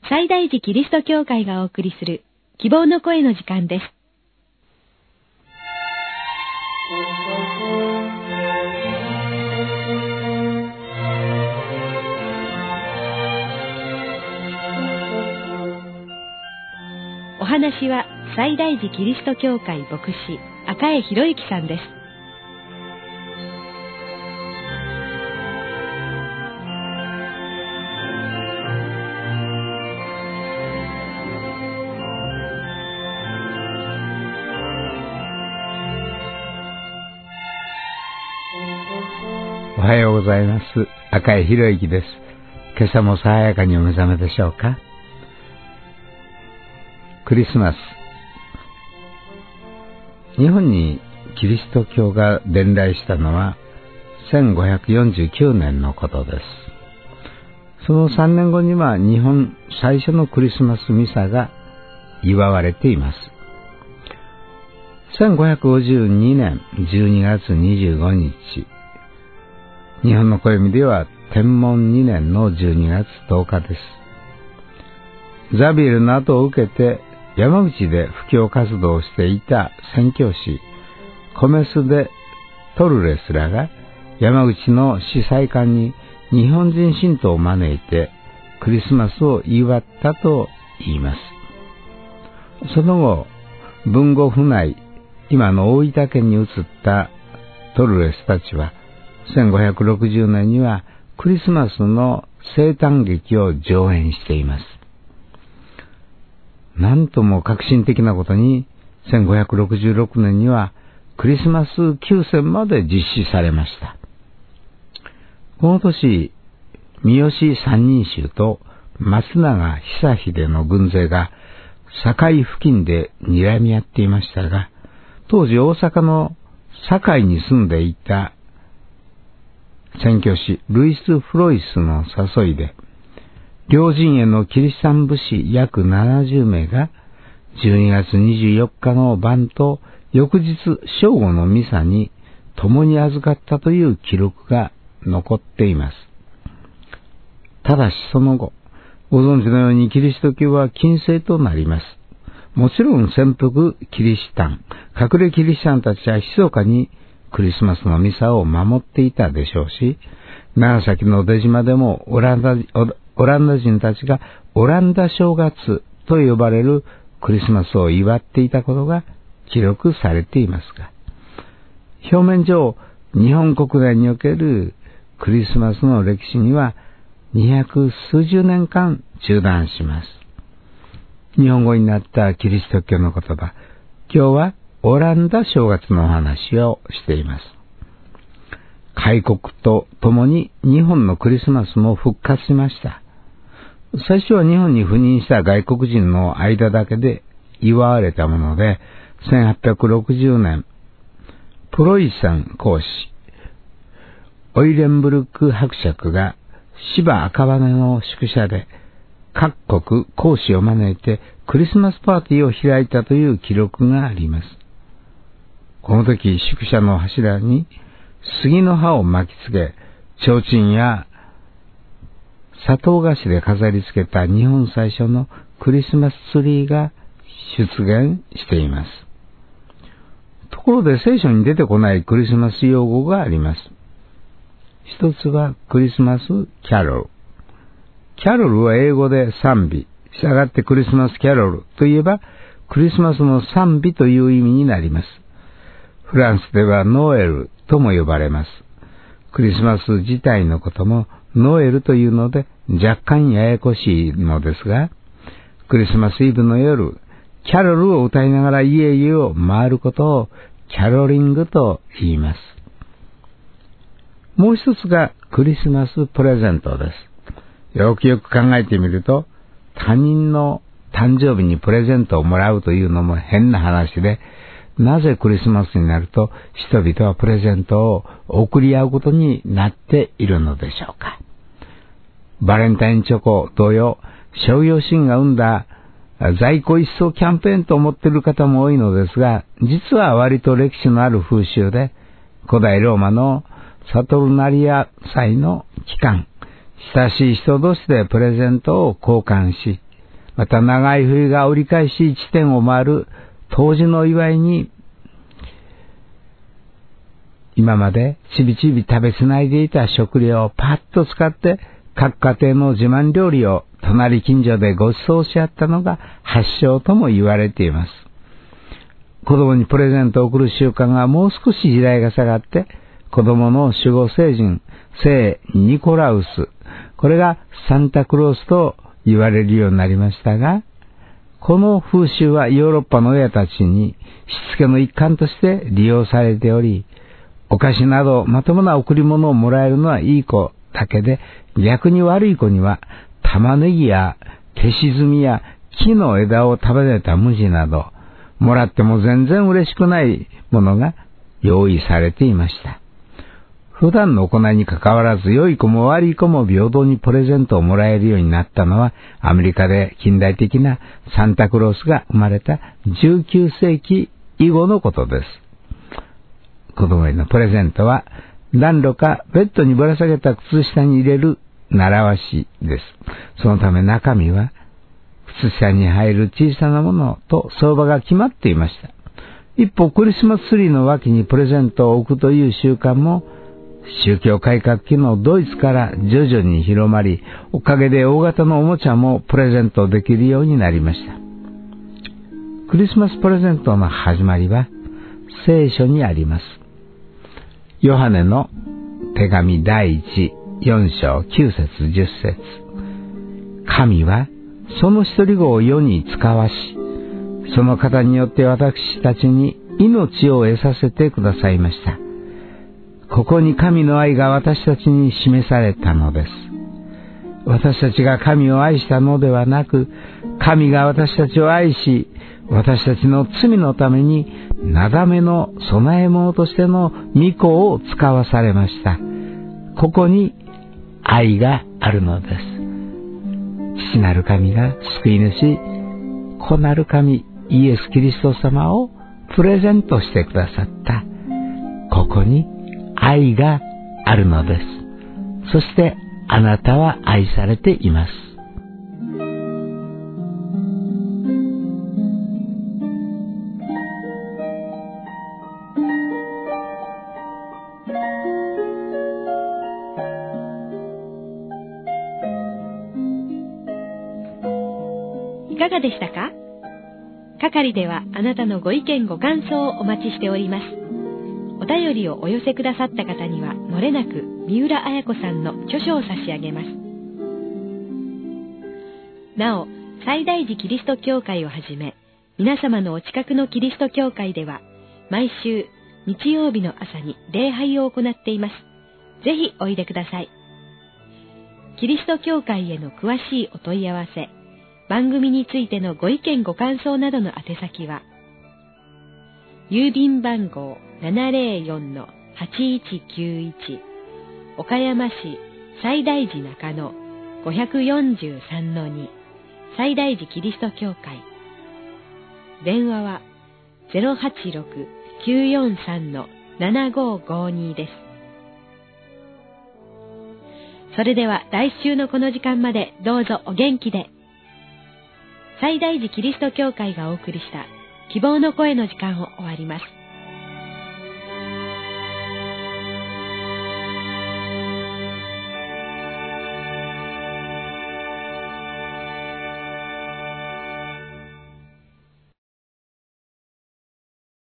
西大寺キリスト教会がお送りする希望の声の時間です。お話は西大寺キリスト教会牧師赤江博之さんです。 おはようございます。赤江博之です。今朝も爽やかにお目覚めでしょうか。クリスマス。日本にキリスト教が伝来したのは1549年のことです。その3年後には日本最初のクリスマスミサが祝われています。1552年12月25日、日本の暦では天文2年の12月10日です。ザビエルの後を受けて山口で布教活動をしていた宣教師コメス・デ・トルレスらが山口の司祭館に日本人信徒を招いてクリスマスを祝ったと言います。その後、豊後府内、今の大分県に移ったトルレスたちは1560年にはクリスマスの生誕劇を上演しています。なんとも革新的なことに1566年にはクリスマス休戦まで実施されました。この年、三好三人衆と松永久秀の軍勢が堺付近で睨み合っていましたが、当時大阪の堺に住んでいた宣教師ルイス・フロイスの誘いで、両陣営のキリシタン武士約70名が12月24日の晩と翌日正午のミサに共に預かったという記録が残っています。ただしその後、ご存知のようにキリスト教は禁制となります。もちろん潜伏キリシタン、隠れキリシタンたちは密かにクリスマスのミサを守っていたでしょうし、長崎の出島でもオランダ人たちがオランダ正月と呼ばれるクリスマスを祝っていたことが記録されていますが、表面上日本国内におけるクリスマスの歴史には200数十年間中断します。日本語になったキリスト教の言葉、今日はオランダ正月のお話をしています。開国とともに日本のクリスマスも復活しました。最初は日本に赴任した外国人の間だけで祝われたもので、1860年、プロイセン公使、オイレンブルク伯爵が芝赤羽の宿舎で各国公使を招いてクリスマスパーティーを開いたという記録があります。この時、宿舎の柱に杉の葉を巻きつけ、提灯や砂糖菓子で飾り付けた日本最初のクリスマスツリーが出現しています。ところで聖書に出てこないクリスマス用語があります。一つはクリスマスキャロル。キャロルは英語で賛美。したがってクリスマスキャロルといえばクリスマスの賛美という意味になります。フランスではノエルとも呼ばれます。クリスマス自体のこともノエルというので若干ややこしいのですが、クリスマスイブの夜、キャロルを歌いながら家々を回ることをキャロリングと言います。もう一つがクリスマスプレゼントです。よくよく考えてみると、他人の誕生日にプレゼントをもらうというのも変な話で、なぜクリスマスになると人々はプレゼントを贈り合うことになっているのでしょうか。バレンタインチョコ同様、商業シーンが生んだ在庫一掃キャンペーンと思っている方も多いのですが、実は割と歴史のある風習で、古代ローマのサトルナリア祭の期間、親しい人同士でプレゼントを交換し、 また長い冬が折り返し地点を回る冬至の祝いに、今までちびちび食べつないでいた食料をパッと使って各家庭の自慢料理を隣近所でご馳走し合ったのが発祥とも言われています。子供にプレゼントを贈る習慣がもう少し時代が下がって、子供の守護聖人、聖ニコラウス、これがサンタクロースと言われるようになりましたが、この風習はヨーロッパの親たちにしつけの一環として利用されており、お菓子などまともな贈り物をもらえるのはいい子だけで、逆に悪い子には玉ねぎや消し炭や木の枝を束ねた無地など、もらっても全然嬉しくないものが用意されていました。普段の行いに関わらず、良い子も悪い子も平等にプレゼントをもらえるようになったのは、アメリカで近代的なサンタクロースが生まれた19世紀以後のことです。子供へのプレゼントは、暖炉かベッドにぶら下げた靴下に入れる習わしです。そのため中身は、靴下に入る小さなものと相場が決まっていました。一方、クリスマスツリーの脇にプレゼントを置くという習慣も、宗教改革期のドイツから徐々に広まり、おかげで大型のおもちゃもプレゼントできるようになりました。クリスマスプレゼントの始まりは聖書にあります。ヨハネの手紙第4章9節10節。神はその一人子を世に使わし、その方によって私たちに命を得させてくださいました。ここに神の愛が私たちに示されたのです。私たちが神を愛したのではなく、神が私たちを愛し、私たちの罪のためになだめの供え物としての御子を使わされました。ここに愛があるのです。父なる神が救い主、子なる神イエス・キリスト様をプレゼントしてくださった。ここに愛があるのです。そしてあなたは愛されています。 いかがでしたか？係ではあなたのご意見ご感想をお待ちしております。お便りをお寄せくださった方にはもれなく三浦綾子さんの著書を差し上げます。なお、西大寺キリスト教会をはじめ、皆様のお近くのキリスト教会では毎週日曜日の朝に礼拝を行っています。ぜひおいでください。キリスト教会への詳しいお問い合わせ、番組についてのご意見ご感想などの宛先は、郵便番号 704-8191 岡山市西大寺中野 543-2 西大寺キリスト教会。電話は 086-943-7552 です。それでは来週のこの時間までどうぞお元気で。西大寺キリスト教会がお送りした希望の声の時間を終わります。